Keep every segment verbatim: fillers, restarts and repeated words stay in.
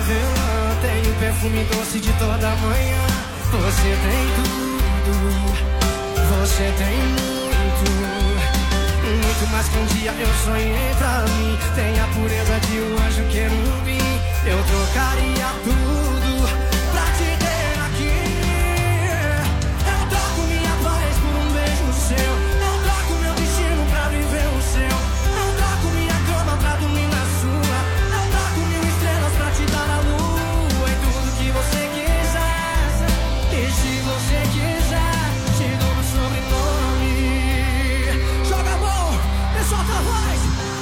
avelã, tem o perfume doce de toda manhã. Você tem tudo, você tem muito, muito mais que um dia eu sonhei pra mim. Tem a pureza de um anjo querubim. Eu trocaria tudo pra te ter aqui. Eu troco minha paz por um beijo seu. Eu troco meu destino pra viver o seu. Eu troco minha cama pra dormir na sua. Eu troco mil estrelas pra te dar a lua. E tudo que você quiser. E se você quiser, te dou meu sobrenome. Joga a mão, pessoal, tá voz.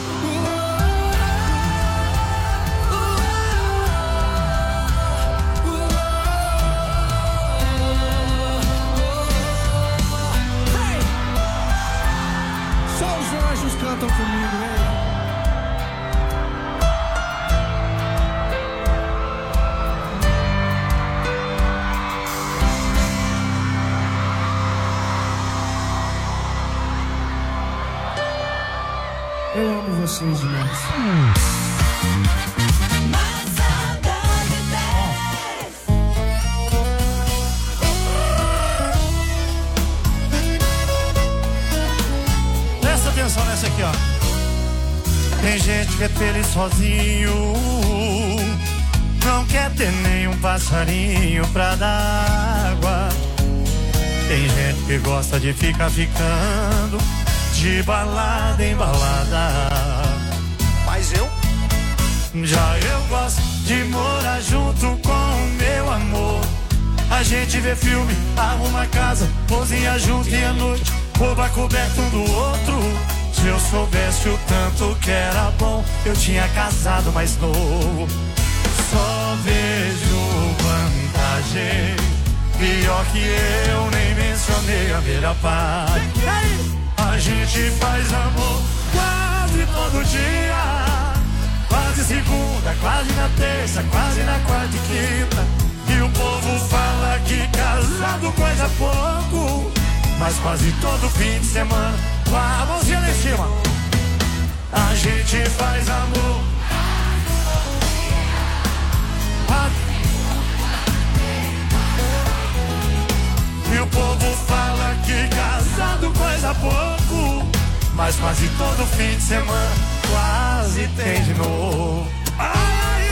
Cantam comigo, hein? Eu amo vocês demais. Presta atenção nessa aqui, ó. Tem gente que é feliz sozinho, não quer ter nenhum passarinho pra dar água. Tem gente que gosta de ficar ficando de balada em balada. Mas eu? Já eu gosto de morar junto com o meu amor. A gente vê filme, arruma casa, cozinha junto e à noite rouba coberto um do outro. Se eu soubesse o tanto que era bom, eu tinha casado mais novo. Só vejo vantagem, pior que eu nem mencionei a melhor parte. A gente faz amor quase todo dia, quase segunda, quase na terça, quase na quarta e quinta. E o povo fala que casado coisa pouco, mas quase todo fim de semana, com a mãozinha lá em cima, a gente faz amor. E o povo fala que casado coisa pouco, mas quase todo fim de semana quase tem de novo. Ai,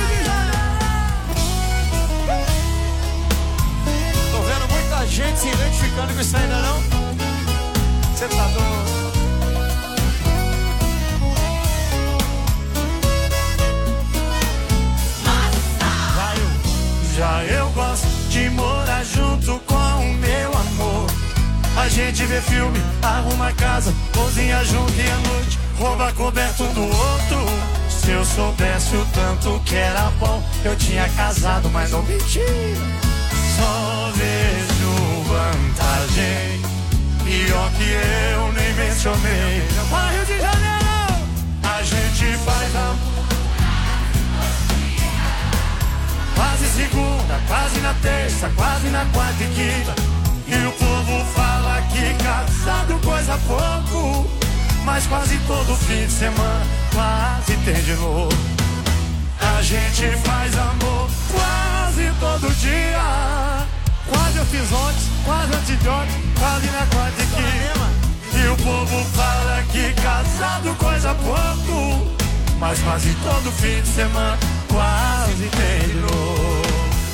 tô vendo muita gente se identificando com isso ainda não? Você tá doido? Já eu gosto de morar junto com o meu amor. A gente vê filme, arruma casa, cozinha junto e à noite rouba coberto um do outro. Se eu soubesse o tanto que era bom, eu tinha casado, mas não mentira. Só vejo vantagem, pior que eu nem mencionei. Rio de Janeiro, a gente faz amor quase segunda, quase na terça, quase na quarta e quinta. E o povo fala que casado coisa pouco, mas quase todo fim de semana quase tem de novo. A gente faz amor quase todo dia. Quase eu fiz ontem, quase antes de ontem, quase na quarta e quinta. E o povo fala que casado coisa pouco, mas quase todo fim de semana quase tem de novo.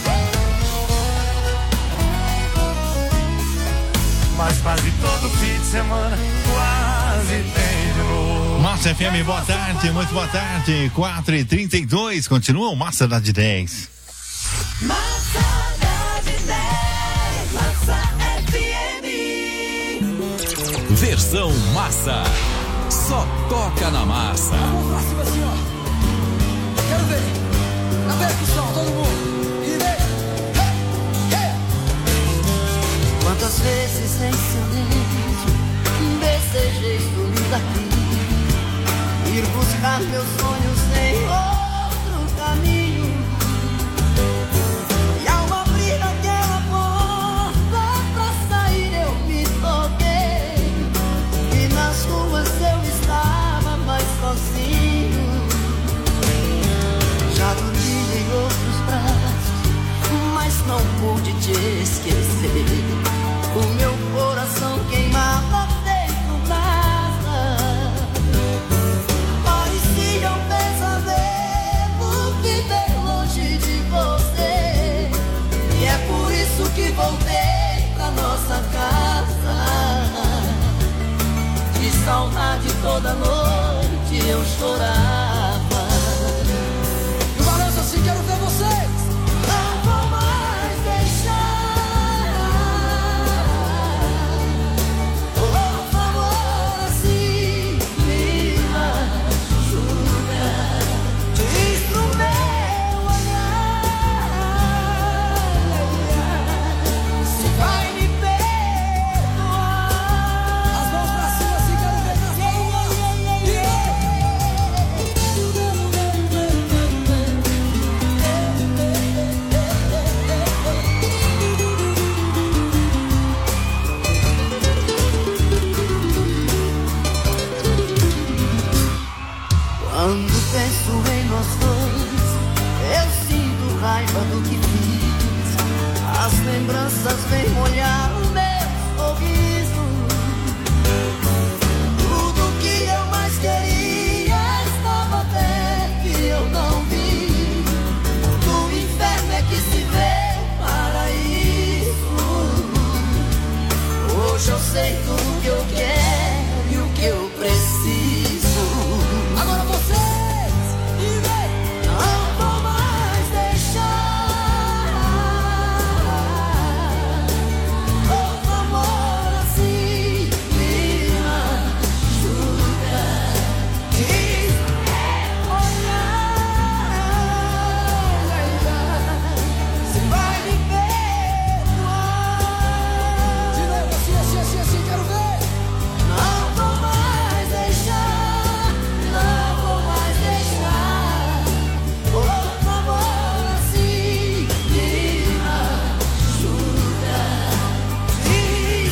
Mas quase todo fim de semana quase tem de novo. Massa F M, boa tarde, muito boa tarde. quatro e trinta e dois, continua o Massa da de dez. Massa da de dez, Massa F M. Versão Massa. Só toca na massa. Vamos pra cima assim, ó. Quero ver. Cadê aqui, pessoal? Todo mundo. E daí? Hey, hey. Quantas vezes em silêncio desejei sumir daqui, ir buscar meus sonhos em outro caminho. E ao abrir aquela porta pra sair eu me toquei, e nas ruas eu estava mais sozinho. Já dormi em outros braços, toda noite eu chorava. E o balanço assim, quero ver vocês. Não vou mais deixar. Por favor, assim me ajuda. Diz pro meu olhar se vai me perdoar. As mãos pra cima assim, quero ver nas mãos. Quando penso em nós dois, eu sinto raiva do que fiz. As lembranças vêm molhar o meu sorriso. Tudo que eu mais queria estava perto e eu não vi. Do inferno é que se vê o paraíso. Hoje eu sei tudo que eu quero e o que eu preciso. Agora vocês. E vem. Não vou mais deixar. Por favor, assim me ajuda. Diz olhar se vai me perdoar. De novo assim, assim, assim, assim, quero ver. Não vou mais deixar. Não vou mais deixar. Por favor, assim me ajuda. Diz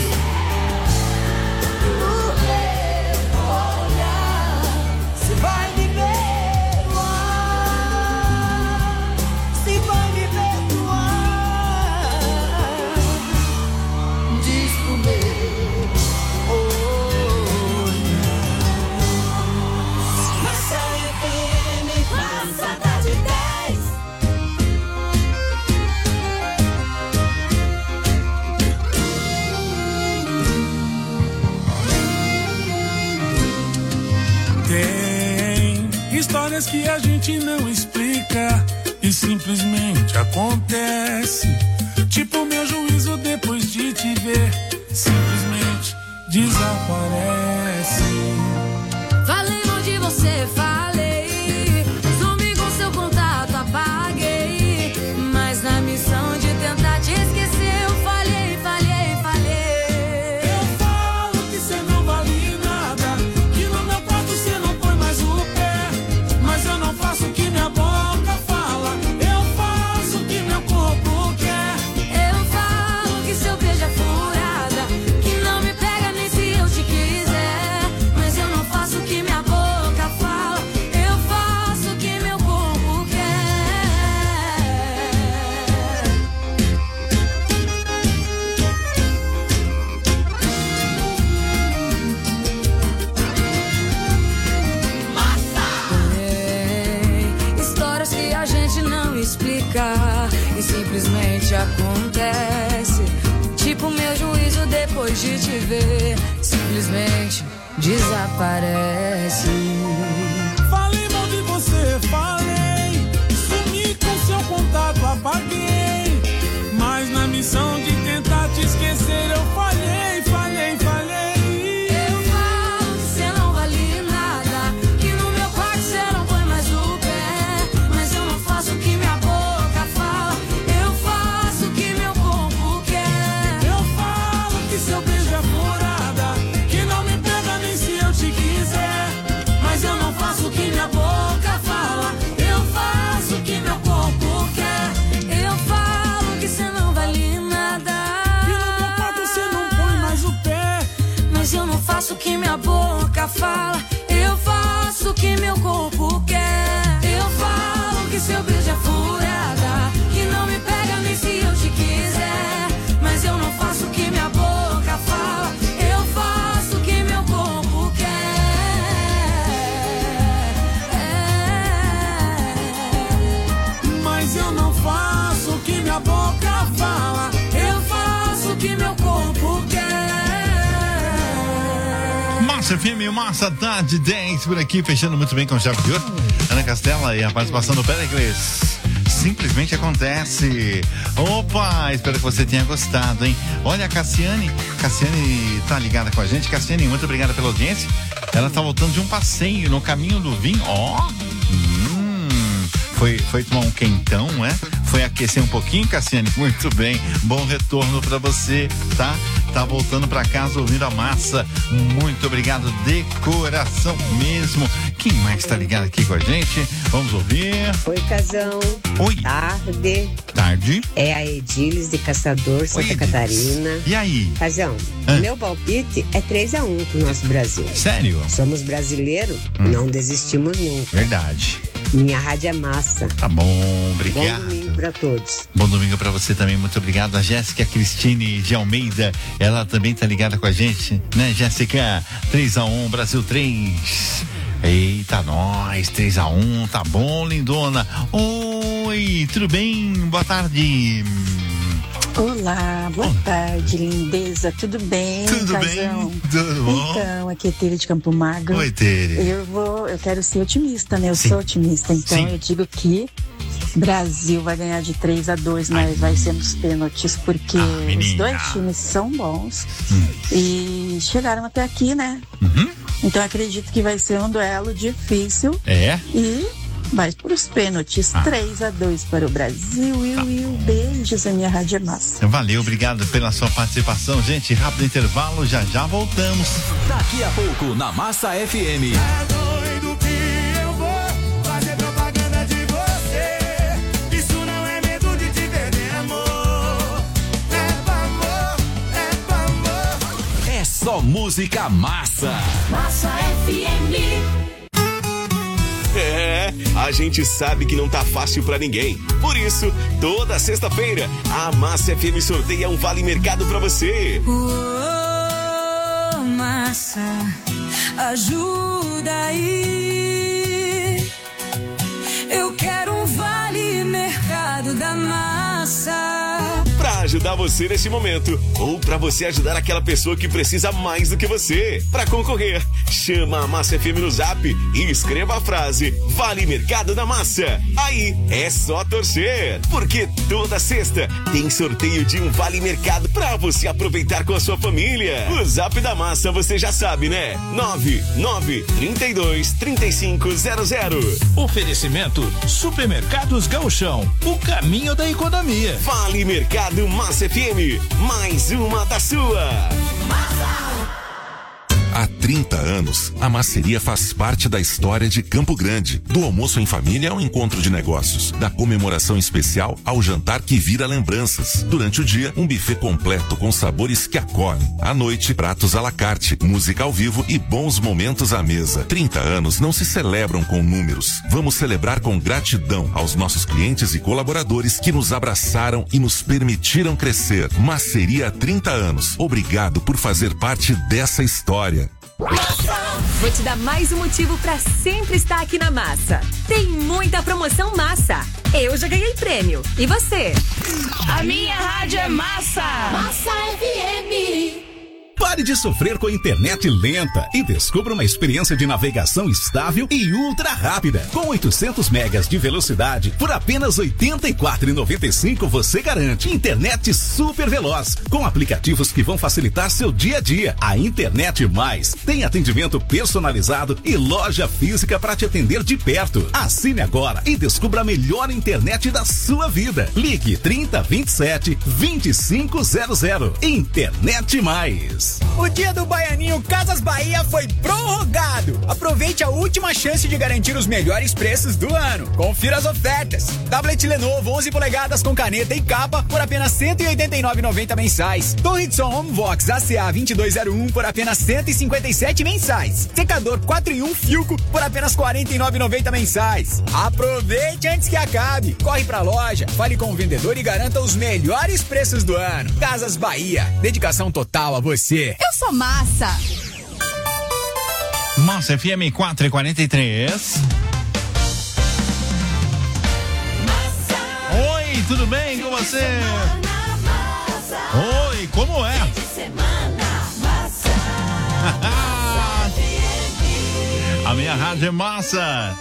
no meu olhar se vai me perdoar. Se vai me perdoar. Diz pro meu Massa F M, passada de dez. Tem histórias que a gente não explica e simplesmente acontece. Tipo meu juízo depois de te ver, simplesmente desaparece. Falei mal de você, falei. Sumi com seu contato, apaguei. Mas na missão de tentar te esquecer, eu falhei, falhei, falhei. Eu falo que cê não vale nada, que no meu quarto cê não põe mais o pé. Mas eu não faço o que minha boca fala, eu faço o que meu corpo quer. Eu falo que seu beijo é furada, que não me pega nem se eu te quiser. Mas eu não faço o que minha boca fala, eu faço o que meu corpo quer. Tem histórias que a gente não explica e simplesmente acontece. Tipo meu juízo depois de te ver, simplesmente desaparece. Falei mal de você, falei. Sumi com seu contato, apaguei. Mas na missão de tentar te esquecer, eu falhei, falhei, falhei. Eu falo que cê não vale nada, que no meu quarto cê não põe mais o pé. Mas eu não faço o que minha boca fala, eu faço o que meu corpo quer. Eu falo que seu beijo é furada, que não me pega nem se eu te quiser. Mas eu não faço o que minha boca fala, eu faço o que meu corpo quer. Eu falo que cê não vale nada, E no meu quarto cê não põe mais o pé. mas eu não faço o que minha boca fala, eu faço o que meu corpo quer. Eu falo que seu beijo é furada, que não me pega nem se eu te quiser. Mas eu não faço o que minha boca fala, eu faço o que meu corpo quer. Mas eu não faço o que minha boca fala, Eu faço o que meu corpo quer. Massa F M, Massa Tarde dez por aqui, fechando muito bem com o chave de ouro. Ana Castela e a participação do Péricles. Simplesmente acontece. Opa, espero que você tenha gostado, hein? Olha a Cassiane, Cassiane tá ligada com a gente. Cassiane, muito obrigada pela audiência. Ela tá voltando de um passeio no caminho do vinho. Ó, hum, foi, foi tomar um quentão, né? Foi aquecer um pouquinho, Cassiane? Muito bem, bom retorno pra você, tá? Tá voltando pra casa ouvindo a massa. Muito obrigado de coração mesmo. Quem mais tá ligado aqui com a gente? Vamos ouvir. Oi, Casão. Oi. Tarde. Tarde. É a Edilis de Caçador, Santa Oi, Catarina. E aí? Casão, ah. meu palpite é três a um pro nosso Brasil. Sério? Somos brasileiros, hum. não desistimos nunca. Verdade. Minha rádio é massa. Tá bom, obrigado. Bom domingo pra todos. Bom domingo pra você também, muito obrigado. A Jéssica Cristine de Almeida, ela também tá ligada com a gente, né, Jéssica? três a um, Brasil três. Eita, nós, três a um, tá bom, lindona? Oi, tudo bem? Boa tarde. Olá, boa oh. tarde, lindeza, tudo bem? Tudo Casão? bem? Tudo bom? Então, aqui é Tere de Campo Magro. Oi, Tere. Eu vou, eu quero ser otimista, né? Eu Sim. sou otimista, então Sim. eu digo que Brasil vai ganhar de três a dois, mas Ai. vai ser nos pênaltis, porque ah, os dois times são bons hum. e chegaram até aqui, né? Uhum. Então acredito que vai ser um duelo difícil. É? E vai para os pênaltis, ah. três a dois para o Brasil. E tá. beijos, a minha rádio é massa. Valeu, obrigado pela sua participação. Gente, rápido intervalo, já já voltamos. Daqui a pouco, na Massa F M. É doido que eu vou fazer propaganda de você. Isso não é medo de te perder, amor. É pra amor, é pra amor. É só música massa. Massa F M. É, a gente sabe que não tá fácil pra ninguém. Por isso, toda sexta-feira, a Massa F M sorteia um vale mercado pra você. Oh, massa, ajuda aí. Eu quero um vale mercado da massa. Pra ajudar você nesse momento, ou pra você ajudar aquela pessoa que precisa mais do que você. Pra concorrer, chama a Massa F M no Zap e escreva a frase Vale Mercado da Massa. Aí é só torcer, porque toda sexta tem sorteio de um Vale Mercado pra você aproveitar com a sua família. O Zap da Massa você já sabe, né? nove nove três dois, três cinco zero zero. Oferecimento Supermercados Gauchão, o caminho da economia. Vale Mercado Massa F M, mais uma da sua. Há trinta anos, a Masseria faz parte da história de Campo Grande. Do almoço em família ao encontro de negócios. Da comemoração especial ao jantar que vira lembranças. Durante o dia, um buffet completo com sabores que acolhem. À noite, pratos à la carte, música ao vivo e bons momentos à mesa. trinta anos não se celebram com números. Vamos celebrar com gratidão aos nossos clientes e colaboradores que nos abraçaram e nos permitiram crescer. Masseria há trinta anos. Obrigado por fazer parte dessa história. Vou te dar mais um motivo pra sempre estar aqui na Massa. Tem muita promoção massa. Eu já ganhei prêmio. E você? A minha rádio é massa. Massa F M. Pare de sofrer com a internet lenta e descubra uma experiência de navegação estável e ultra rápida. Com oitocentos megas de velocidade, por apenas oitenta e quatro reais e noventa e cinco centavos você garante internet super veloz, com aplicativos que vão facilitar seu dia a dia. A Internet Mais tem atendimento personalizado e loja física para te atender de perto. Assine agora e descubra a melhor internet da sua vida. Ligue trinta, vinte e sete, vinte e cinco zero zero. Internet Mais. O dia do Baianinho Casas Bahia foi prorrogado. Aproveite a última chance de garantir os melhores preços do ano. Confira as ofertas. Tablet Lenovo onze polegadas com caneta e capa por apenas cento e oitenta e nove reais e noventa centavos mensais. Torre de som Homevox A C A vinte e dois zero um por apenas cento e cinquenta e sete reais mensais. Secador quatro em um Filco por apenas quarenta e nove reais e noventa centavos mensais. Aproveite antes que acabe. Corre pra loja, fale com o vendedor e garanta os melhores preços do ano. Casas Bahia. Dedicação total a você. Eu sou massa. Massa F M quatro e quarenta e três. Oi, tudo bem com você? Oi, como é? Rádio é Massa.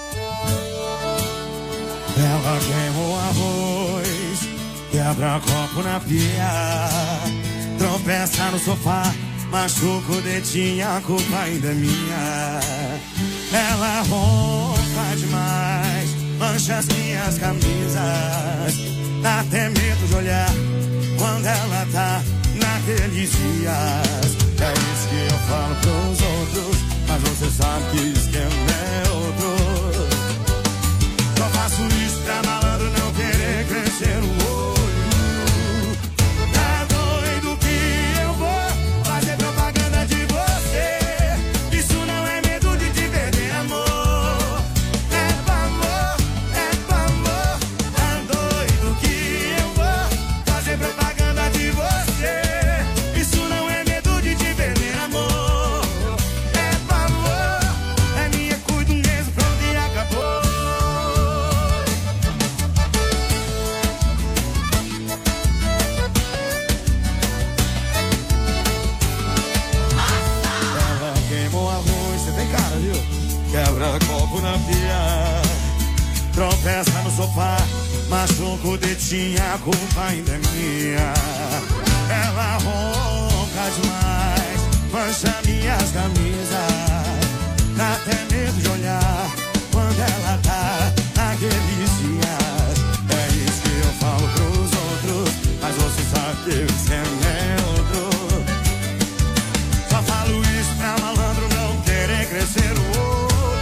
Ela queimou arroz, quebra copo na pia, tropeça no sofá, machuca o dedinho, a culpa ainda é minha. Ela ronca demais, mancha as minhas camisas, dá até medo de olhar quando ela tá naqueles dias. É isso que eu falo pros outros, mas você sabe que o esquema é outro. Só faço isso pra malandro não querer crescer o olho. Tá doido que eu vou fazer propaganda de você. Isso não é medo de te perder, amor. É pra amor, é pra amor. Tá doido que eu vou fazer propaganda de você. Isso não é medo de te perder, amor. É pra amor, é minha, cuido mesmo, pronto e acabou. Quebra copo na pia, tropeça no sofá, machuca o dedinho, a culpa ainda é minha. Ela ronca demais, mancha minhas camisas, dá até medo de olhar quando ela tá naqueles dias. É isso que eu falo pros outros, mas você sabe que o esquema é outro. Só falo isso pra malandro não querer crescer o olho.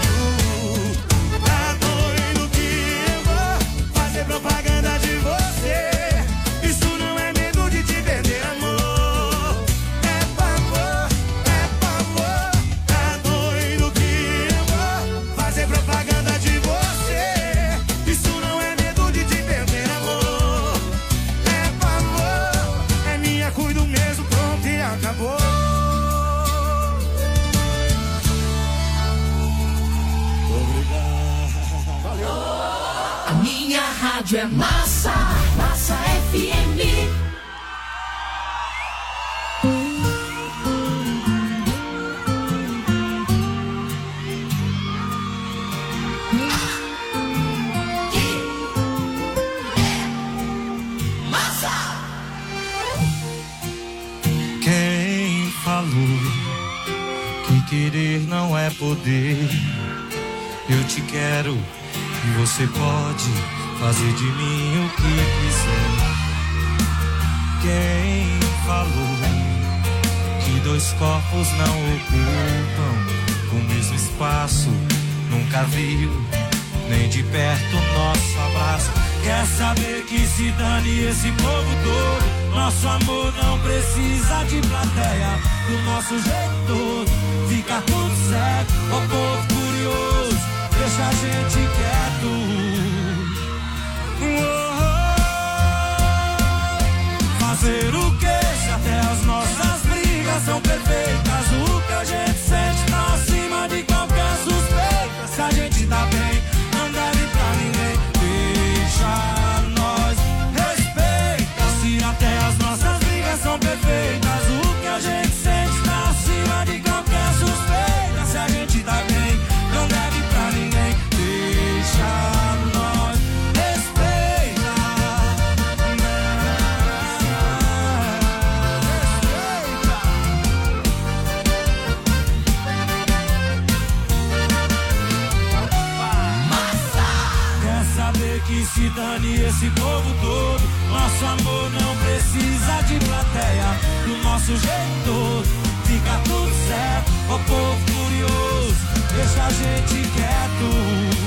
Propaganda de você, isso não é medo de te perder, amor. É pra amor, é pra amor. Tá doido que eu vou fazer propaganda de você. Isso não é medo de te perder, amor. É pra amor, é minha, cuido mesmo, pronto e acabou. Obrigado. Valeu. A minha rádio é Massa, Massa F M. Massa. Quem falou que querer não é poder? Eu te quero e você pode fazer de mim o que quiser. Quem falou que dois corpos não ocupam o mesmo espaço? Nunca viu nem de perto nosso abraço. Quer saber que se dane esse povo todo? Nosso amor não precisa de plateia. Do nosso jeito todo fica tudo certo. Ó povo curioso, deixa a gente quieto. Oh, fazer o que se até as nossas brigas são perfeitas? O que a gente sente tá acima de qualquer suspeita. Se a gente tá bem, não deve pra ninguém. Deixa nós respeita. Se até as nossas brigas são perfeitas, o que a gente sente tá acima de qualquer suspeita. Se a gente tá bem, não deve pra ninguém. Deixa nós respeita. Massa. Quer saber que se dane esse povo todo? Nosso amor não precisa de plateia. Do nosso jeito todo fica tudo certo. Ó povo curioso, deixa a gente quieto.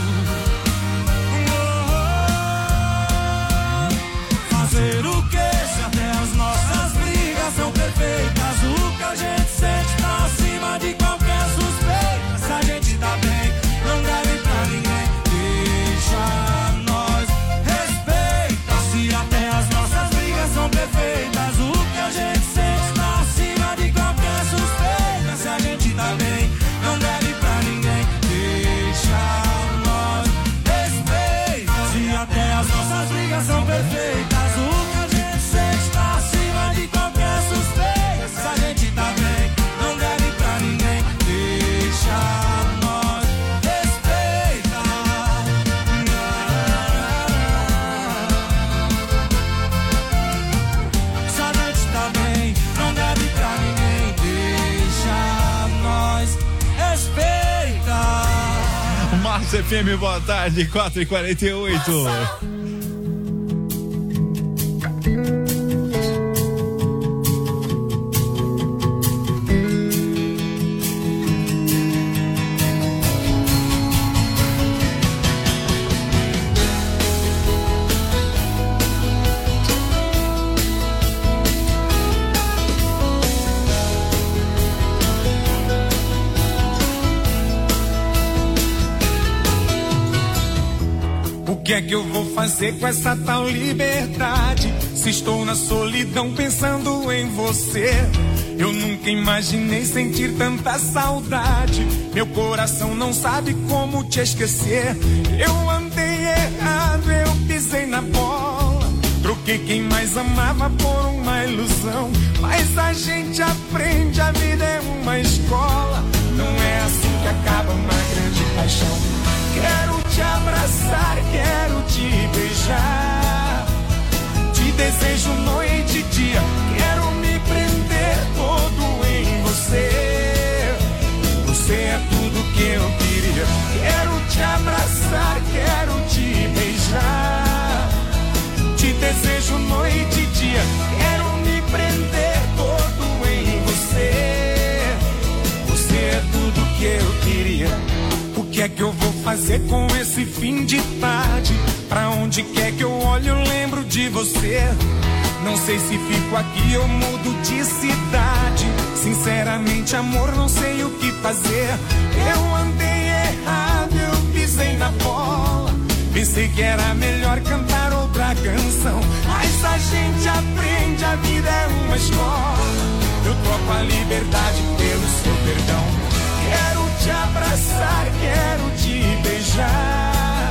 Fazer o que se até as nossas brigas são perfeitas? O que a gente sente tá acima de qualquer suspeita. Se a gente tá bem, não deve pra ninguém. Deixa nós respeita. Se até as nossas brigas são perfeitas, o que a gente sente tá acima de qualquer suspeita. Se a gente tá bem, não deve pra ninguém. Deixa Massa F M, boa tarde, quatro e quarenta e oito. O que é que eu vou fazer com essa tal liberdade? Se estou na solidão pensando em você. Eu nunca imaginei sentir tanta saudade. Meu coração não sabe como te esquecer. Eu andei errado, eu pisei na bola. Troquei quem mais amava por uma ilusão. Mas a gente aprende, a vida é uma escola. Não é assim que acaba uma grande paixão. Quero te abraçar, quero te beijar. Te desejo noite e dia. Quero me prender todo em você. Você é tudo que eu queria. Quero te abraçar, quero te beijar. Te desejo noite e dia. Quero me prender todo em você. Você é tudo que eu queria. O que é que eu vou fazer com esse fim de tarde? Pra onde quer que eu olhe eu lembro de você. Não sei se fico aqui ou mudo de cidade. Sinceramente, amor, não sei o que fazer. Eu andei errado, eu pisei na bola. Pensei que era melhor cantar outra canção. Mas a gente aprende, a vida é uma escola. Eu troco a liberdade pelo seu perdão. Quero te abraçar, quero te beijar.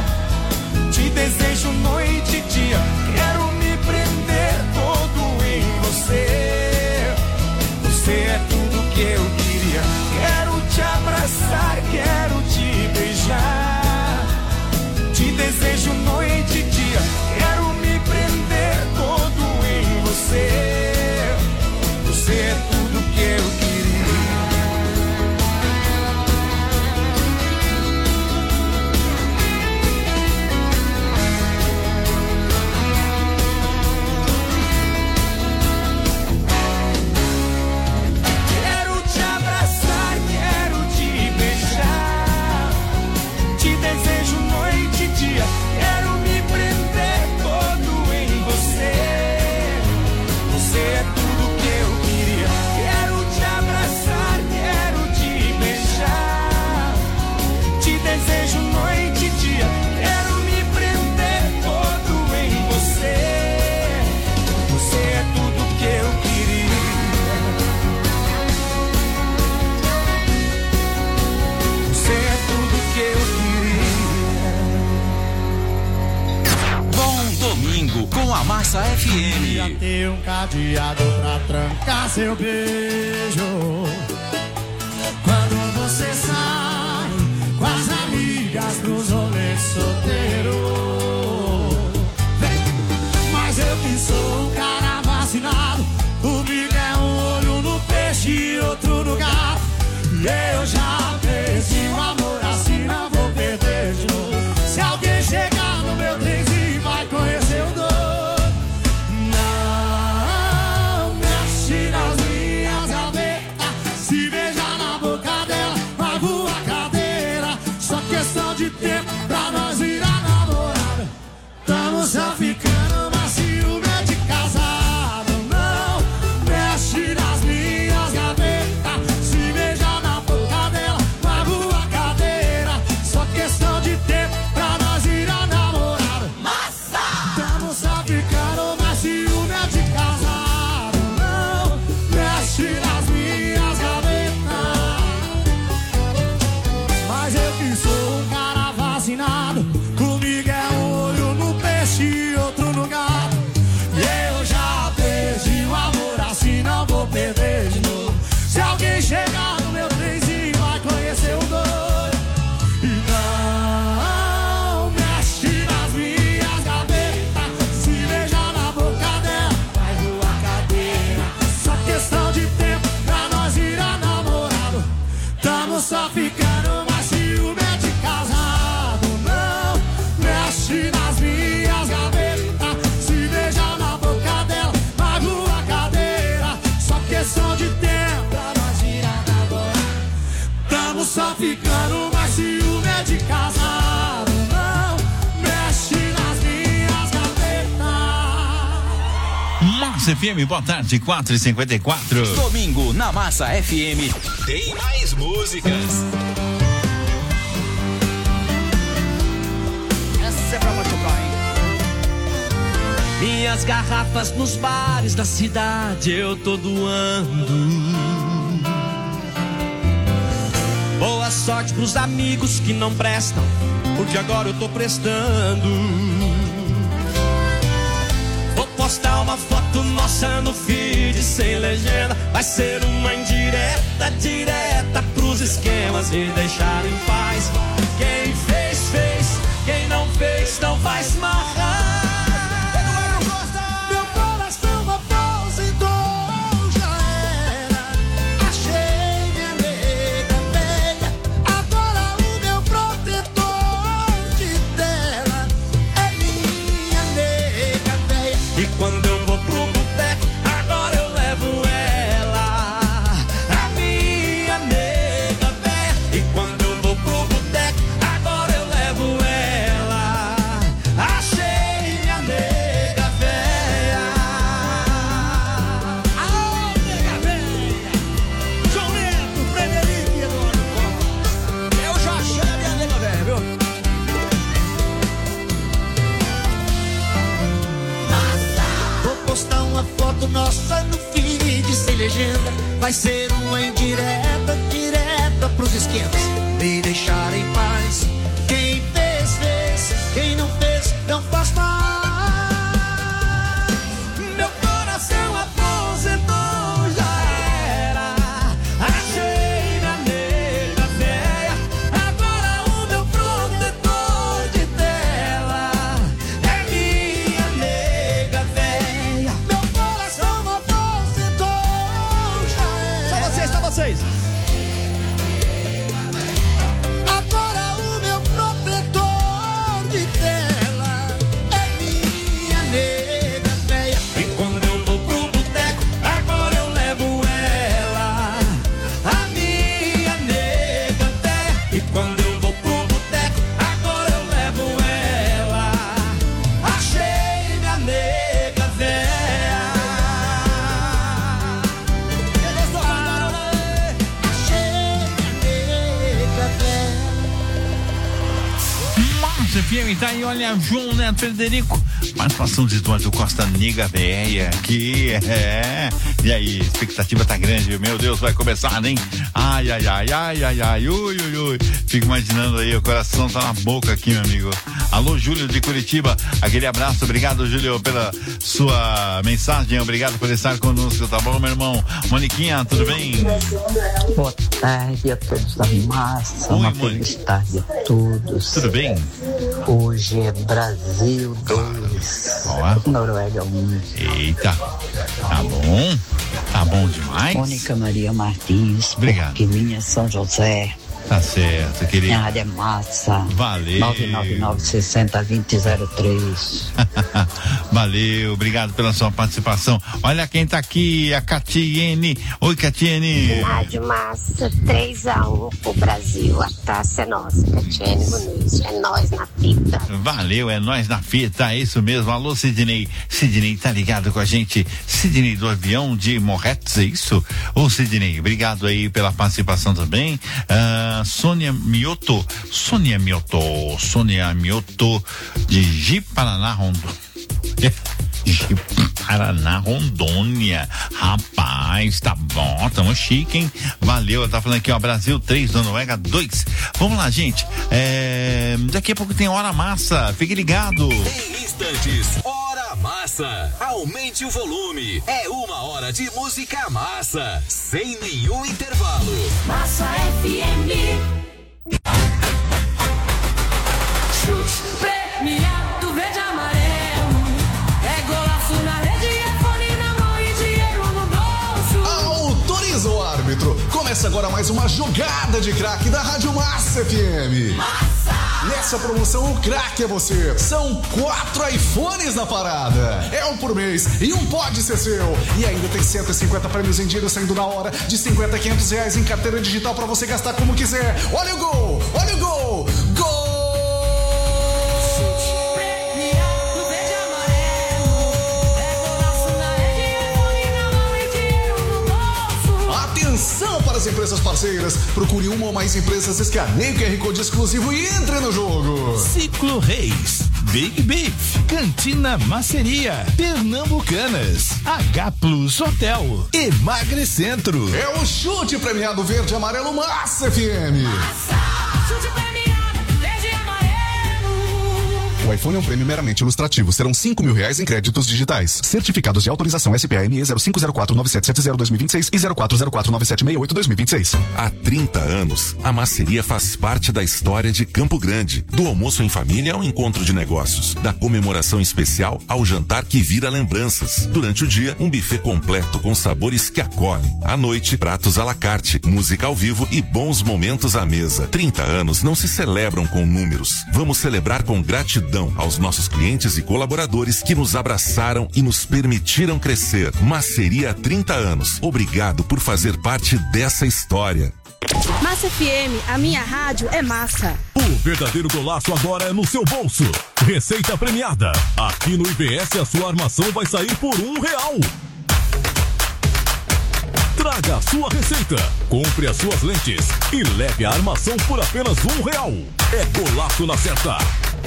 Te desejo noite e dia. Quero me prender todo em você. Você é tudo que eu queria. Quero te abraçar, quero te beijar. Te desejo noite e dia. Quero me prender todo em você. Você é tudo que eu queria. Com a Massa F M. Ia ter um cadeado pra trancar seu beijo. Quando você sai com as amigas pros rolês solteiro. Mas eu que sou um cara vacinado. Comigo é um olho no peixe e outro no gato. E eu já perdi o amor assim, não vou perder de novo. Se alguém chegar no meu trenzinho vai conhecer o dono. De tempo pra nós virar namorada. Tamo só ficando, mas ciúme é de casado. Não mexe nas minhas gavetas. Se beijar na boca dela, vai voar cadeira. Só questão de tempo pra nós virar namorada. Massa! Tamo só ficando, mas ciúme é de casado. Não mexe nas minhas gavetas. Mas eu que sou um cara comigo é um olho no peixe e outro no gato. E eu já perdi o amor assim, não vou perder de novo. Se alguém chegar no meu trenzinho vai conhecer o doido. E não mexe nas minhas gavetas. Se beijar na boca dela vai voar cadeira. Só questão de tempo pra nós virar namorado. Tamo só ficando, mas ciúme é de casado. ficando, mas ciúme é de casa. Não mexe nas minhas gavetas. Massa F M, boa tarde, quatro e cinquenta e quatro. Domingo na Massa F M tem mais músicas. Essa é pra machucar, hein? Minhas garrafas nos bares da cidade eu tô doando. Boa sorte pros amigos que não prestam, porque agora eu tô prestando. Vou postar uma foto nossa no feed sem legenda. Vai ser uma indireta, direta pros esquemas e deixar em paz. Quem fez, fez. Quem não fez, não faz mais. Meu coração aposentou, já era. Achei minha nega velha. Agora o meu protetor de tela é minha nega velha. E quando eu vou pro boteco, agora eu levo ela, a minha nega velha. E quando eu vou pro boteco, agora eu levo ela, achei minha nega velha. Alô, nega velha. João Neto, Frederico e Eduardo Costa. Eu já achei minha nega velha, viu? Vou postar uma foto nossa no feed sem legenda. Vai ser uma indireta, direta pros esquemas me deixar em paz. Quem fez, fez. Quem não fez, não faz mais. Meu coração aposentou, já era. Achei minha nega velha. Agora o meu protetor de tela é minha nega velha. Meu coração aposentou, já era. Só vocês, só vocês. Agora o meu protetor de tela é minha nega velha. E quando eu vou pro boteco, agora eu levo ela, a minha nega velha. E quando eu vou pro boteco, agora eu levo ela, achei minha nega velha. Achei minha nega velha. Massa F M, tá aí, olha, João Neto, Frederico. Participação de Eduardo Costa, nega véia, que é. E aí, expectativa tá grande, viu? Meu Deus, vai começar, hein? Ai, ai, ai, ai, ai, ai, ui, ui, ui. Fico imaginando aí, o coração tá na boca aqui, meu amigo. Alô, Júlio de Curitiba, aquele abraço, obrigado, Júlio, pela sua mensagem, obrigado por estar conosco, tá bom, meu irmão? Moniquinha, tudo bem? Boa tarde a todos da massa, Oi, uma mãe. feliz tarde a todos. Tudo bem? Hoje é Brasil dois, Ó. Noruega um. Eita, tá bom, tá bom demais. Mônica Maria Martins, Obrigado. Porquilinha São José. Tá certo, querido. Minha rádio é massa. Valeu. nove nove nove, seis zero zero, dois zero três. Valeu, obrigado pela sua participação. Olha quem tá aqui, a Catiene. Oi, Catiene. Rádio Massa, três a um pro Brasil. A taça é nossa, Catiene Muniz. É nós na fita. Valeu, é nós na fita, é isso mesmo. Alô, Sidney. Sidney tá ligado com a gente. Sidney do avião de Morretes, é isso? Ô, Sidney, obrigado aí pela participação também. Ah, Sônia Mioto, Sônia Mioto, Sônia Mioto de Ji-Paraná, Rondônia. Ji-Paraná, Rondônia. Rapaz, tá bom, tamo chique, hein? Valeu, ela tá falando aqui, ó, Brasil três, Noruega dois. Vamos lá, gente. É... Daqui a pouco tem Hora Massa, fique ligado. Em instantes, Hora Massa. Aumente o volume. É uma hora de música massa, sem nenhum intervalo. Massa F M. Chute premiado, verde e amarelo. É golaço na rede, é fone na mão e dinheiro no bolso. Autoriza o árbitro. Começa agora agora mais uma jogada de craque da Rádio Massa F M. Massa! Nessa promoção, o craque é você. São quatro iPhones na parada. É um por mês e um pode ser seu. E ainda tem cento e cinquenta prêmios em dinheiro saindo na hora, de cinquenta a quinhentos reais em carteira digital pra você gastar como quiser. Olha o gol! Olha o gol! Gol! Atenção para as empresas parceiras. Procure uma ou mais empresas, escaneie o Q R Code exclusivo e entre no jogo. Ciclo Reis, Big Beef, Cantina Maceria, Pernambucanas, H Plus Hotel, Emagrecentro. É o chute premiado verde e amarelo Massa F M. Massa! Chute premiado verde e amarelo. O iPhone é um prêmio meramente ilustrativo. Serão cinco mil reais em créditos digitais. Certificados de autorização S P A N E zero cinco zero quatro nove sete sete zero dois mil e vinte e seis e zero quatro zero quatro nove sete seis oito dois mil e vinte e seis. Há trinta anos, a Maceria faz parte da história de Campo Grande. Do almoço em família ao encontro de negócios. Da comemoração especial ao jantar que vira lembranças. Durante o dia, um buffet completo com sabores que acolhem. À noite, pratos à la carte, música ao vivo e bons momentos à mesa. trinta anos não se celebram com números. Vamos celebrar com gratidão aos nossos clientes e colaboradores que nos abraçaram e nos permitiram crescer. Maceria há trinta anos. Obrigado por fazer parte dessa história. Massa F M, a minha rádio é massa. O verdadeiro golaço agora é no seu bolso. Receita premiada. Aqui no I B S a sua armação vai sair por um real. Traga a sua receita, compre as suas lentes e leve a armação por apenas um real. É golaço na certa.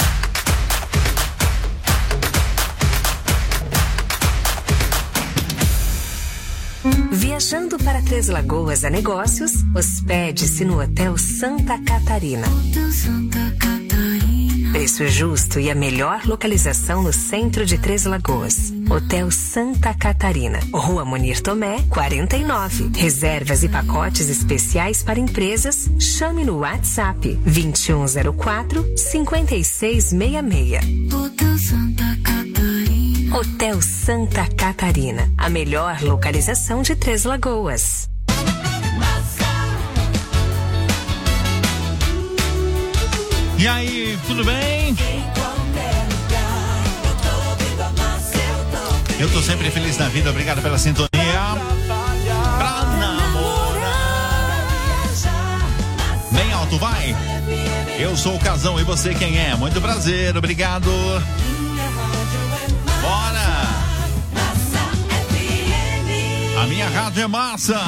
Viajando para Três Lagoas a negócios, hospede-se no Hotel Santa Catarina. Preço justo e a melhor localização no centro de Três Lagoas. Hotel Santa Catarina, Rua Munir Tomé, quarenta e nove. Reservas e pacotes especiais para empresas, chame no WhatsApp vinte e um zero quatro, cinquenta e seis sessenta e seis. Hotel Santa Catarina. Hotel Santa Catarina, a melhor localização de Três Lagoas. E aí, tudo bem? Eu tô sempre feliz na vida, obrigado pela sintonia. Pra namorar. Bem alto, vai. Eu sou o Casão e você quem é? Muito prazer, obrigado. Bora. A minha rádio é massa.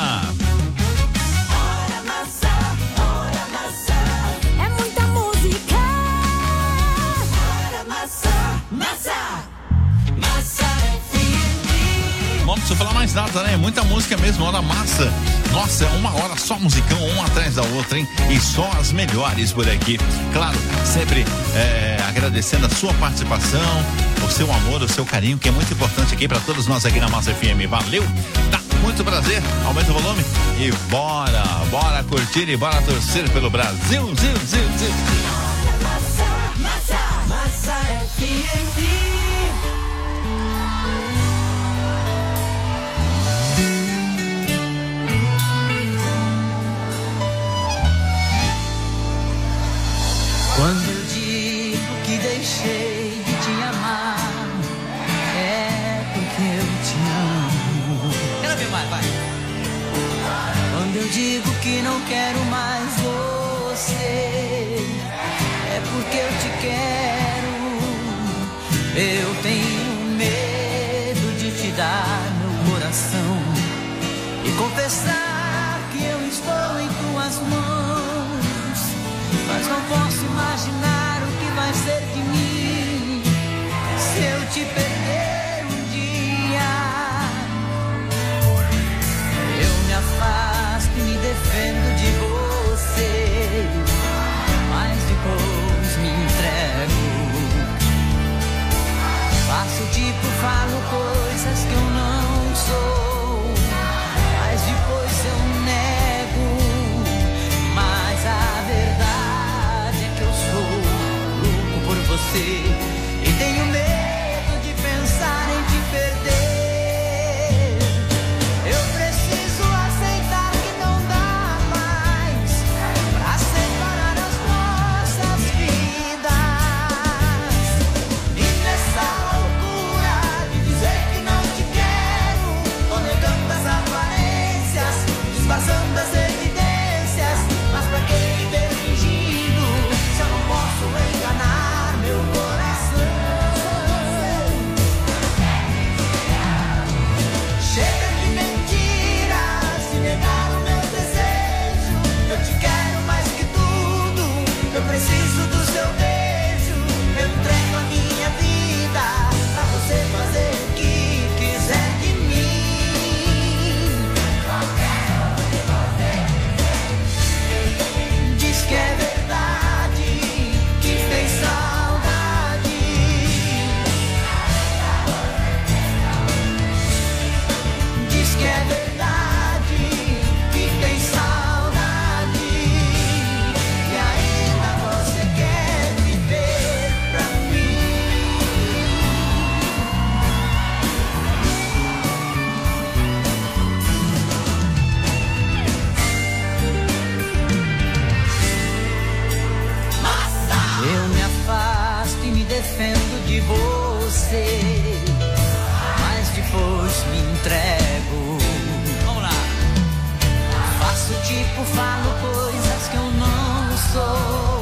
Não precisa falar mais nada, né? Muita música mesmo, hora massa. Nossa, é uma hora só musicão, uma atrás da outra, hein? E só as melhores por aqui. Claro, sempre é, agradecendo a sua participação, o seu amor, o seu carinho, que é muito importante aqui para todos nós aqui na Massa F M. Valeu, dá muito prazer, aumenta o volume e bora, bora curtir e bora torcer pelo Brasil. Zil, zil, zil. Massa, massa, massa F M. Quando eu digo que deixei de te amar, é porque eu te amo. Quero ver mais, vai. Quando eu digo que não quero mais você, é porque eu te quero. Eu tenho medo de te dar meu coração e confessar que eu estou em tuas mãos. Mas não posso imaginar o que vai ser de mim se eu te perder um dia. Eu me afasto e me defendo de você, mas depois me entrego. Faço tipo, falo coisas que eu não sou, mas depois eu nego. Mas a verdade é que eu sou falo coisas que eu não sou.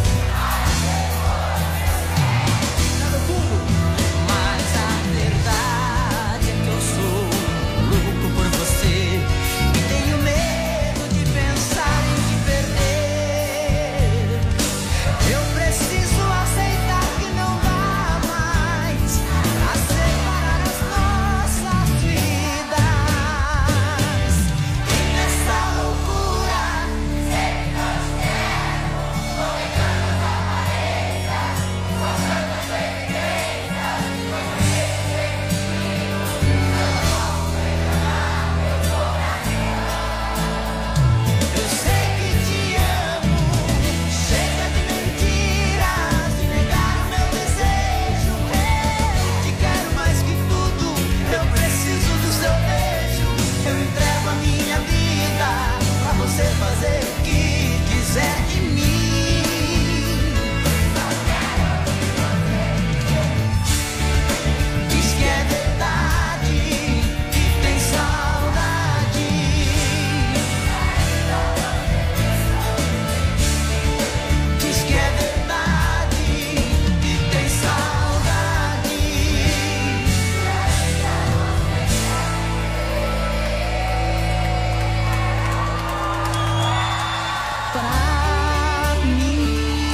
Mas a verdade é que eu sou louco por você e tenho medo de pensar em te perder. Eu preciso aceitar que não dá mais a separar as nossas vidas. E nessa loucura, sei que nós temos colocando na aparência, mostrando a sua evidência. Eu sei que te amo, chega de mentiras, de negar o meu desejo. Eu te quero mais que tudo, eu preciso do seu beijo. Eu entrego a minha vida pra você fazer o que quiser de mim. Diz que é verdade, que tem saudade. Diz que é verdade, que tem saudade. Pra mim.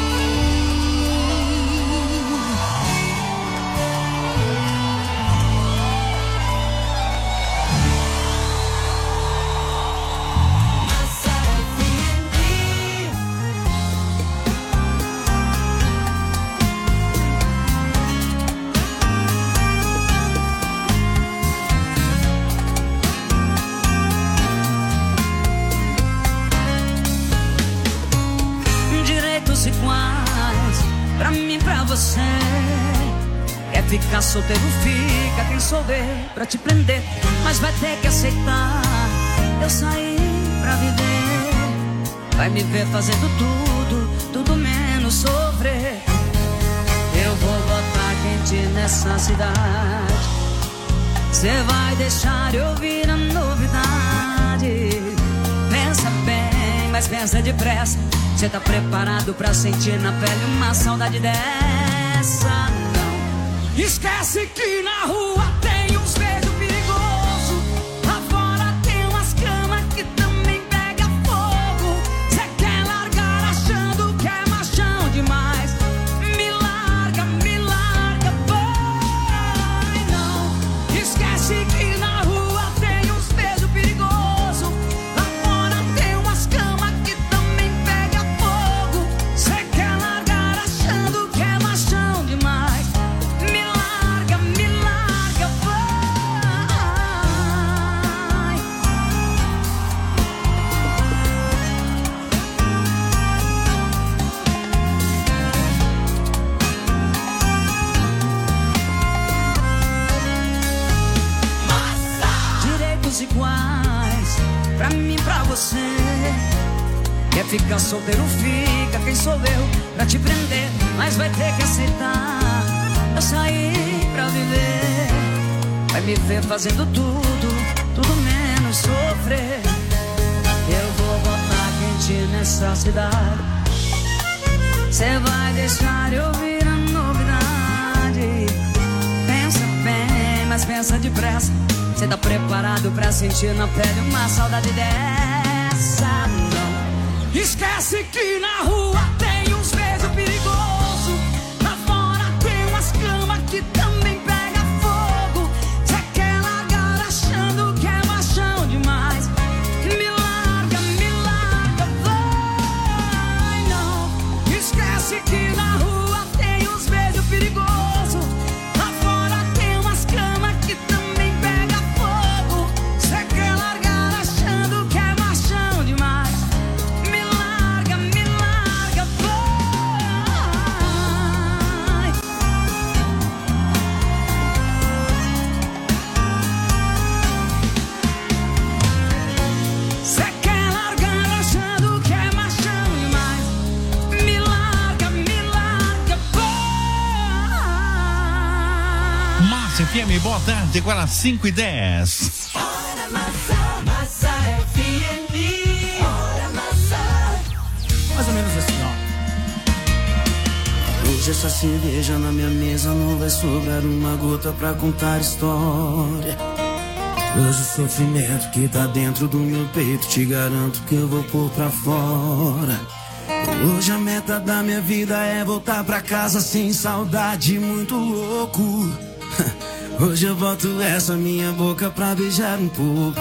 Direitos iguais pra mim, pra você. Quer ficar solteiro, fica. Quem souber pra te prender, mas vai ter que aceitar. Eu saí pra viver. Vai me ver fazendo tudo, tudo menos sofrer. Eu vou botar quente nessa cidade. Cê vai deixar eu ouvir a novidade. Pensa bem, mas pensa depressa. Cê tá preparado pra sentir na pele uma saudade dessa? Não. Esquece que na rua tem uns beijos perigosos. Lá fora tem umas camas que também pega fogo. Cê quer largar achando que é machão demais. Me larga, me larga, vai. Não. Esquece que na rua tem uns beijos perigosos. Lá fora tem umas camas que também pega fogo. Cê quer largar achando que é machão demais. Me larga, me larga, vai. Direitos iguais pra mim, pra você. Quer ficar solteiro, fica. Quem sou eu pra te prender, mas vai ter que aceitar. Eu saí pra viver. Vai me ver fazendo tudo, tudo menos sofrer. Eu vou botar quente nessa cidade. Cê vai deixar eu ouvir a novidade. Pensa bem, mas pensa depressa. Cê tá preparado pra sentir na pele uma saudade dessa? Não. Esquece que na rua tem uns beijos perigosos. Lá fora tem umas camas que também pega fogo. Cê quer largar achando que é machão demais. Me larga, me larga, vai. Não. Esquece que na rua tem uns beijos perigosos. Lá fora tem umas camas que também pega fogo. Cê quer largar achando que é machão demais. Me larga, me larga, vai. Cê quer largar achando que é machão demais. Me larga, me larga, vai. Massa F M, boa tarde, agora cinco e dez. Hora Massa, Massa F M. Hora Massa. Hoje essa cerveja na minha mesa não vai sobrar uma gota pra contar história. Hoje o sofrimento que tá dentro do meu peito te garanto que eu vou pôr pra fora. Hoje a meta da minha vida é voltar pra casa sem saudade, muito louco. Hoje eu boto essa minha boca pra beijar um pouco.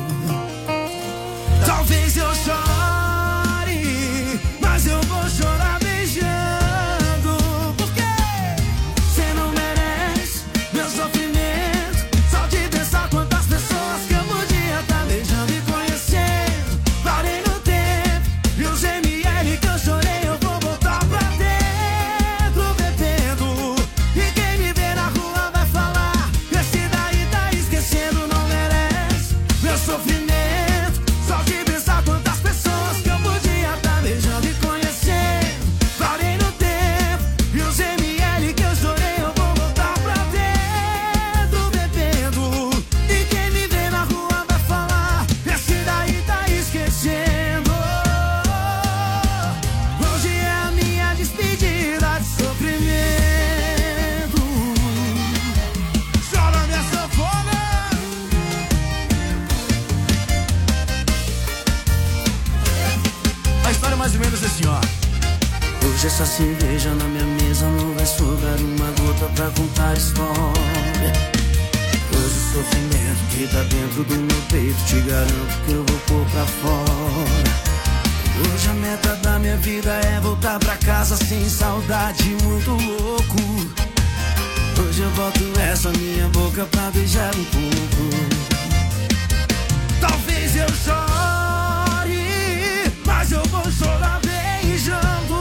Talvez eu chore, mas eu vou chorar beijando. Porque cê não merece meu sofrimento. Só de pensar quantas pessoas que eu podia tá beijando e conhecendo. Parei no tempo e os M L que eu chorei eu vou voltar pra dentro bebendo. E quem me vê na rua vai falar: esse daí tá esquecendo, não merece meu sofrimento. Só de pensar quantas pessoas que eu podia tá beijando e conhecendo. Parei no tempo e os M L que eu chorei eu vou voltar pra dentro bebendo. E quem me vê na rua vai falar: esse daí tá esquecendo. Hoje é a minha despedida de sofrimento. Chora minha sanfona. A história é mais ou menos assim, ó. Hoje essa cerveja na minha mesa não vai sobrar uma gota pra contar história. Hoje o sofrimento que tá dentro do meu peito te garanto que eu vou pôr pra fora. Hoje a meta da minha vida é voltar pra casa sem saudade, muito louco. Hoje eu boto essa minha boca pra beijar um pouco. Talvez eu chore, mas eu vou chorar beijando.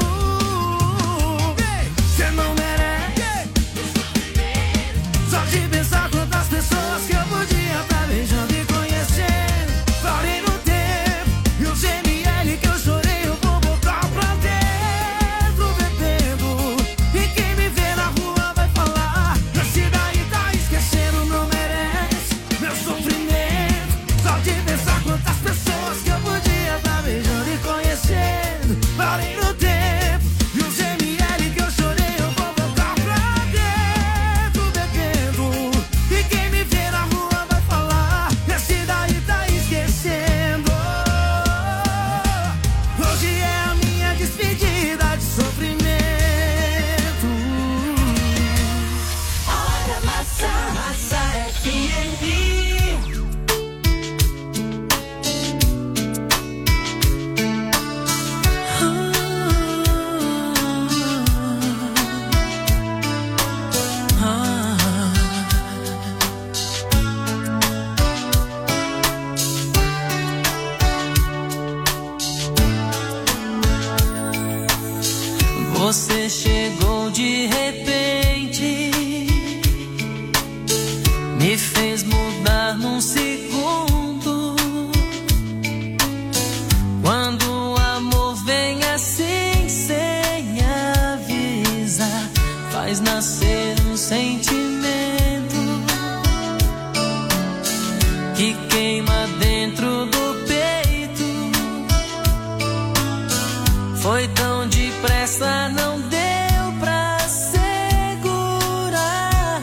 Cê não merece. Só de pensar quantas pessoas que eu podia tá beijando e conhecendo. Parei no tempo e os M L que eu chorei eu vou voltar pra dentro bebendo. E quem me vê na rua vai falar: esse daí tá esquecendo, não merece meu sofrimento. Só de pensar quantas pessoas que eu podia tá beijando e conhecendo. Parei no tempo e os M L que eu chorei eu vou voltar pra dentro bebendo. E quem me vê na rua vai falar: esse daí tá esquecendo. Hoje é a minha despedida de sofrimento. Hora Massa, Massa F M. Você chegou de repente, me fez mudar num segundo. Quando o amor vem assim sem avisar, faz nascer um sentimento que queima dentro do peito. Foi tão depressa, não deu pra segurar.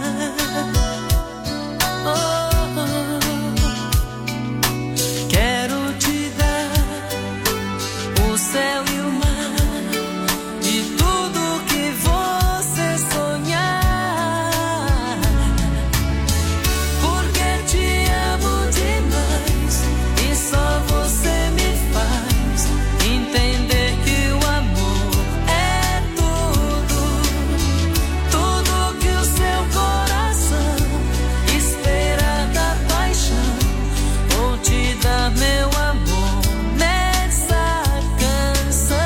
Oh, oh. Quero te dar o céu e o mar e tudo que você sonhar, porque te amo demais e só você me faz entender que o amor é tudo, tudo que o seu coração espera da paixão. Vou te dar meu amor nessa canção.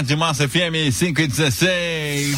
Rádio Massa F M cinco e dezesseis.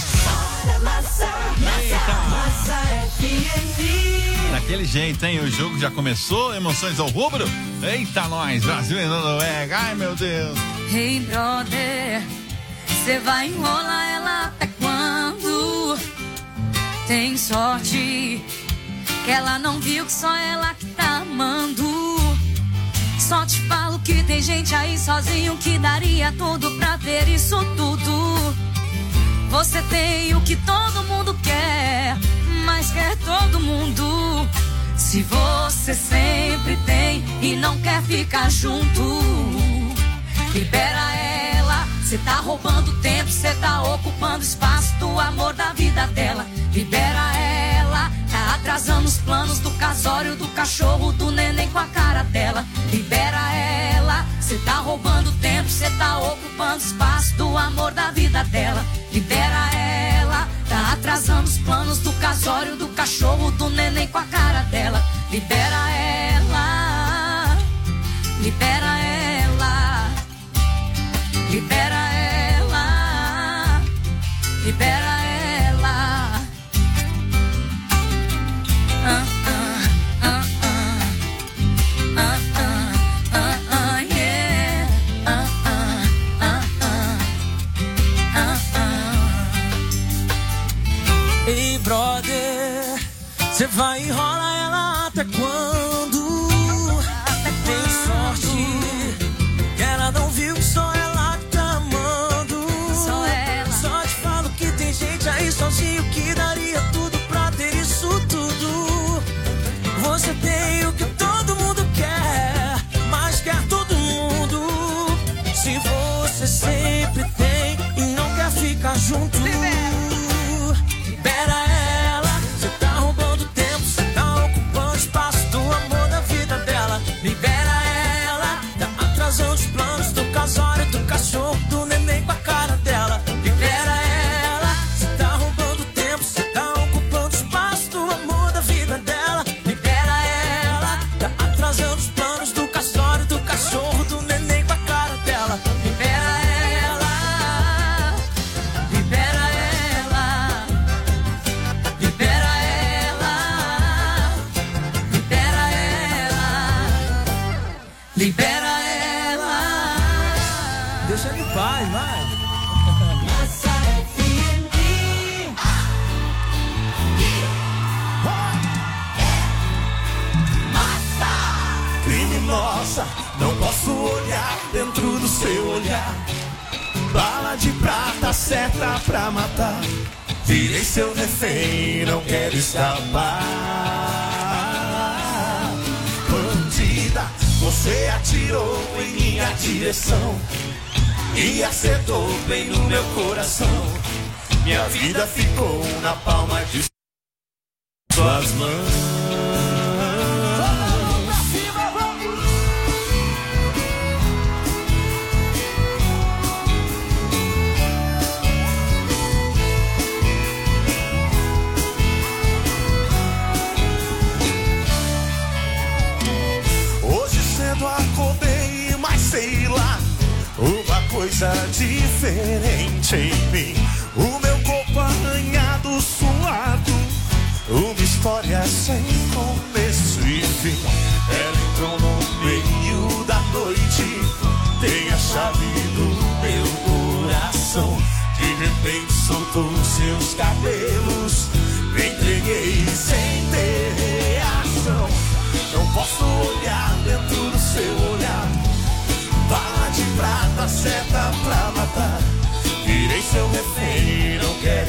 Daquele jeito, hein? O jogo já começou, emoções ao rubro. Eita, nós, Brasil e Noruega. Ai, meu Deus. Hey, brother, você vai enrolar ela até quando? Tem sorte que ela não viu que só ela que tá amando. Só te falo que tem gente aí sozinho que daria tudo pra ter isso tudo. Você tem o que todo mundo quer, mas quer todo mundo. Se você sempre tem e não quer ficar junto, libera ela. Cê tá roubando tempo, cê tá ocupando espaço do amor da vida dela. Libera ela, tá atrasando os planos do casório, do cachorro, do neném com a cara dela. Libera ela, cê tá roubando tempo, cê tá ocupando espaço do amor da vida dela. Libera ela, tá atrasando os planos do casório, do cachorro, do neném com a cara dela. Libera ela, libera ela, libera ela, libera ela. Ah, ah, ah, ah. Ah, ah, ah, ah, yeah. Ah, ah, ah, ah. Ah, ah. Ei, brother, cê vai enrolar ela até quando? Tem sorte que ela não viu que só ela que tá amando. Só ela. Só te falo que tem gente aí sozinho que daria tudo pra ter isso tudo. Você tem o que todo mundo quer, mas quer todo mundo. Se você sempre tem e não quer ficar junto, libera ela. Você tá roubando tempo, você tá ocupando espaço do amor da vida dela. Libera ela, tá atrasando os planos do casório, do cachorro, do neném com a cara dela. Libera ela, você tá roubando tempo, você tá ocupando espaço do amor da vida dela. Libera ela, tá atrasando os planos do casório, do cachorro, do neném com a cara dela. Libera ela, libera ela, libera ela, libera ela, libera ela. Deixa ele em paz, vai. Massa F M. Criminosa, não posso olhar dentro do seu olhar. Bala de prata certa pra matar. Virei seu refém, não quero escapar. Bandida, você atirou em minha direção e acertou bem no meu coração. Minha vida ficou na palma de suas mãos. Hoje cedo acordei, mas sei lá, uma coisa diferente em mim. O meu corpo arranhado, suado, uma história sem começo e fim. Ela entrou no meio da noite, tem a chave do meu coração. De repente soltou seus cabelos, me entreguei sem ter reação. Não posso olhar dentro do seu olhar. Bala de prata, seta pra matar. Virei seu refém, não quero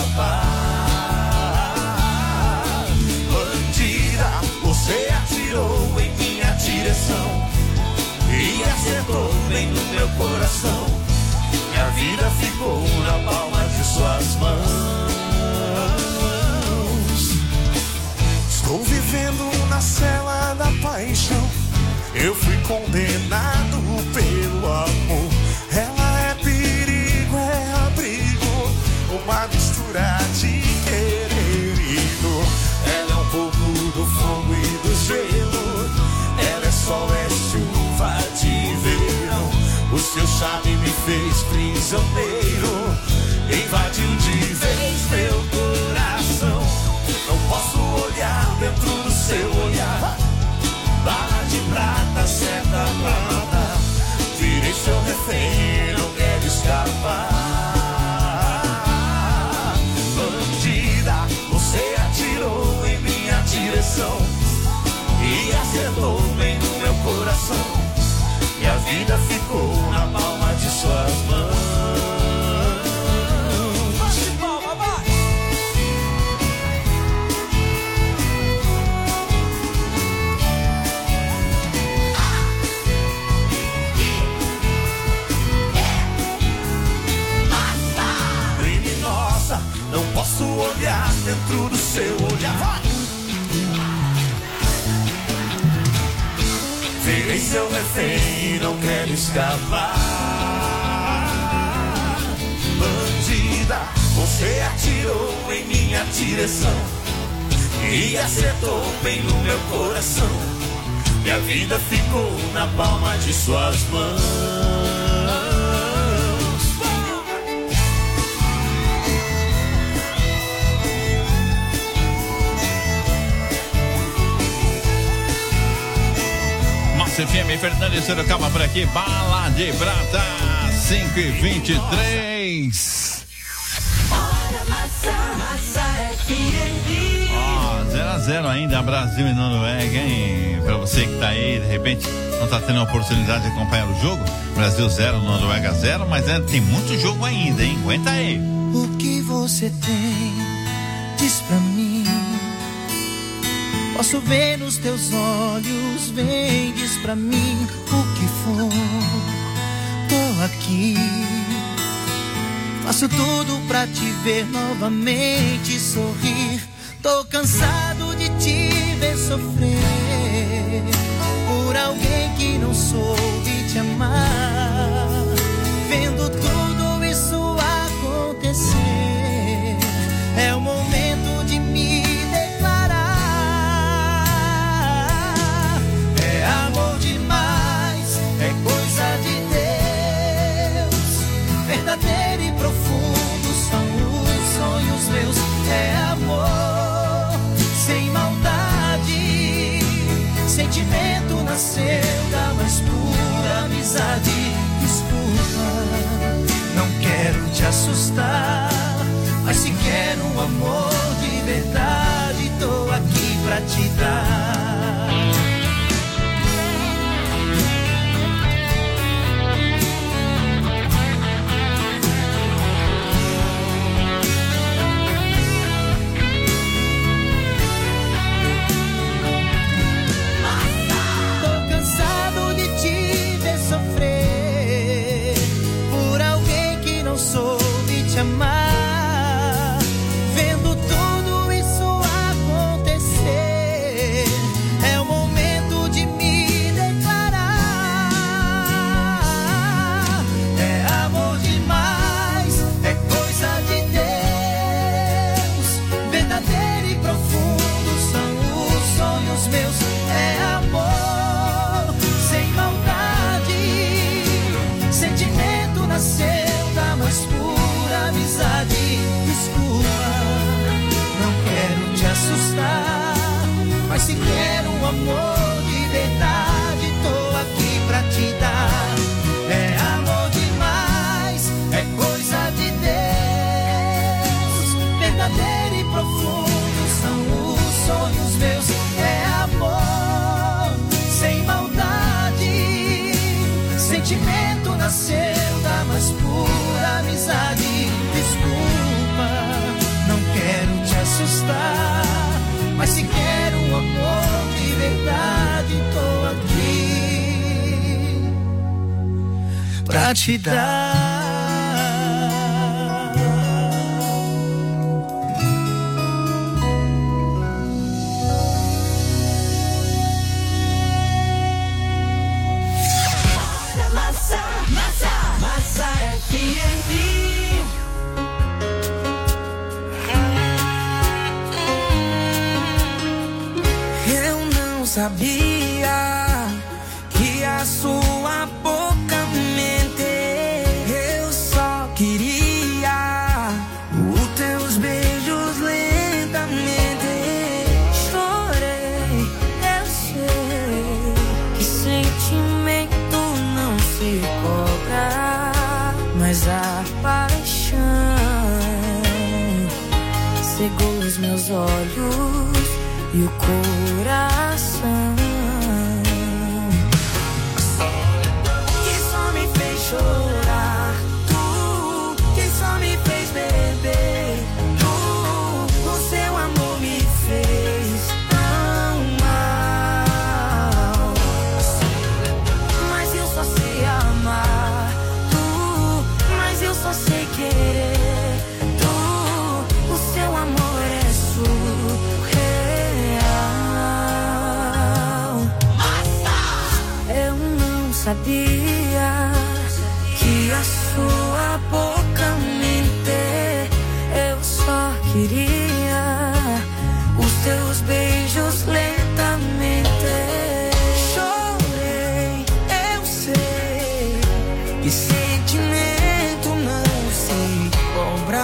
escapar. Bandida, você atirou em minha direção e acertou bem no meu coração. Minha vida ficou na palma de suas mãos. Estou vivendo na cela da paixão. Eu fui condenado pelo amor. Ela é perigo, é abrigo, uma mistura de querer e dor. Ela é um pouco do fogo e do gelo. Ela é sol, é chuva de verão. O seu charme me fez princesa. prisioneiro, invadiu de vez meu coração. Não posso olhar dentro do seu olhar, bala de prata, seta prata. Virei seu refém, não quero escapar. Bandida, você atirou em minha direção e acertou bem no meu coração. E a vida ficou na palma de suas mãos. Bate palma, vai! Criminosa, não posso olhar dentro do seu olhar. Vai! Virei seu refém, não quero escapar. Bandida, você atirou em minha direção e acertou bem no meu coração. Minha vida ficou na palma de suas mãos. F M, Fernandes Sorocaba por aqui, bala de prata, cinco e vinte e três. Ó, zero a zero ainda, Brasil e Noruega, hein? Pra você que tá aí, de repente, não tá tendo a oportunidade de acompanhar o jogo, Brasil zero, Noruega zero, mas é, tem muito jogo ainda, hein? Aguenta aí. O que você tem, diz pra mim. Posso ver nos teus olhos, vem, diz pra mim o que for. Tô aqui, faço tudo pra te ver novamente sorrir. Tô cansado de te ver sofrer por alguém que não soube te amar. Vendo tudo isso acontecer, é o momento de me amor demais, é coisa de Deus. Verdadeiro e profundo são os sonhos meus. É amor sem maldade, sentimento nasceu da mais pura amizade. Desculpa, não quero te assustar, mas se quero um amor de verdade, tô aqui pra te dar. Soube te amar, vendo tudo isso acontecer, é o momento de me declarar. É amor demais, é coisa de Deus. Verdadeiro e profundo são os sonhos meus. É amor sem maldade, sentimento nasceu da mais pura amizade. Desculpa, não quero te assustar, mas se quero um amor de verdade, tô aqui pra te dar. É amor demais, é coisa de Deus. Verdadeiro e profundo são os sonhos meus. É amor sem maldade, sentimento nasceu da mais pura amizade. Desculpa, não quero te assustar, mas se quero um amor de verdade, tô aqui pra te dar. Eu não sabia que a sua boca mente. Eu só cegou os meus olhos e o coração, que só me fez chorar, tu, que só me fez beber, tu, o seu amor me fez tão mal, mas eu só sei amar, tu, mas eu só sei querer. Sabia que a sua boca mente, eu só queria os teus beijos lentamente. Chorei, eu sei que sentimento não se compra.